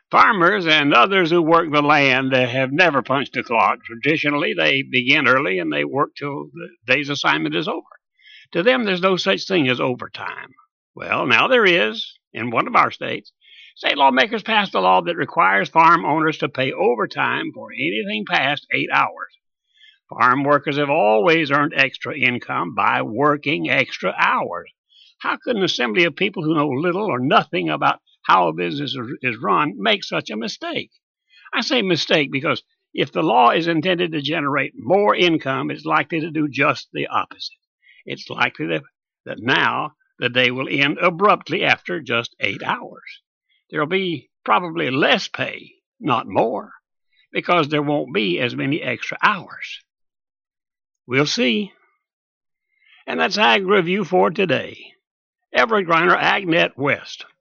Farmers and others who work the land have never punched a clock. Traditionally, they begin early and they work till the day's assignment is over. To them, there's no such thing as overtime. Well, now there is in one of our states. State lawmakers passed a law that requires farm owners to pay overtime for anything past 8 hours. Farm workers have always earned extra income by working extra hours. How could an assembly of people who know little or nothing about how a business is run make such a mistake? I say mistake because if the law is intended to generate more income, it's likely to do just the opposite. It's likely that now the day will end abruptly after just 8 hours. There will be probably less pay, not more, because there won't be as many extra hours. We'll see. And that's Ag Review for today. Everett Griner, AgNet West.